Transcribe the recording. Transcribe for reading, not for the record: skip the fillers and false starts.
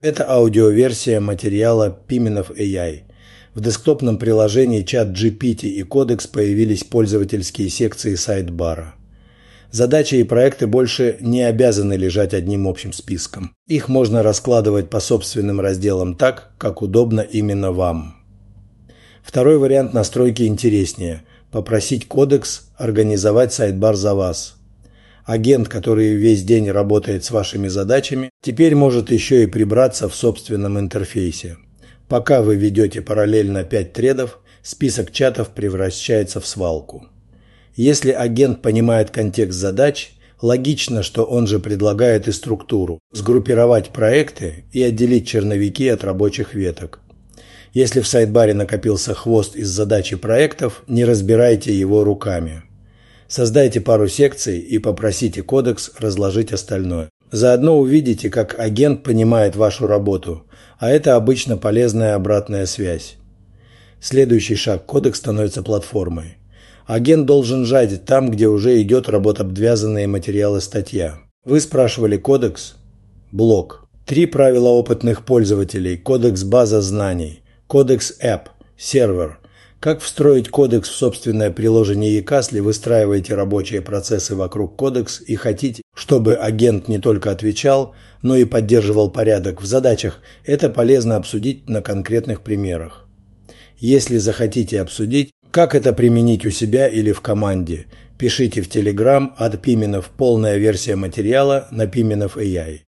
Это аудиоверсия материала Pimenov AI. В десктопном приложении ChatGPT и Codex появились пользовательские секции сайдбара. Задачи и проекты больше не обязаны лежать одним общим списком. Их можно раскладывать по собственным разделам так, как удобно именно вам. Второй вариант настройки интереснее – попросить Codex организовать сайдбар за вас. Агент, который весь день работает с вашими задачами, теперь может еще и прибраться в собственном интерфейсе. Пока вы ведете параллельно 5 тредов, список чатов превращается в свалку. Если агент понимает контекст задач, логично, что он же предлагает и структуру – сгруппировать проекты и отделить черновики от рабочих веток. Если в сайдбаре накопился хвост из задач и проектов, не разбирайте его руками. Создайте пару секций и попросите Codex разложить остальное. Заодно увидите, как агент понимает вашу работу, а это обычно полезная обратная связь. Следующий шаг – Codex становится платформой. Агент должен жать там, где уже идет работообвязанные материалы статья. Вы спрашивали Codex? Блок. 3 правила опытных пользователей. Codex база знаний. Codex App. Сервер. Как встроить Codex в собственное приложение ECAS, если выстраиваете рабочие процессы вокруг Codex и хотите, чтобы агент не только отвечал, но и поддерживал порядок в задачах, это полезно обсудить на конкретных примерах. Если захотите обсудить, как это применить у себя или в команде, пишите в Telegram от Pimenov полная версия материала на Pimenov AI.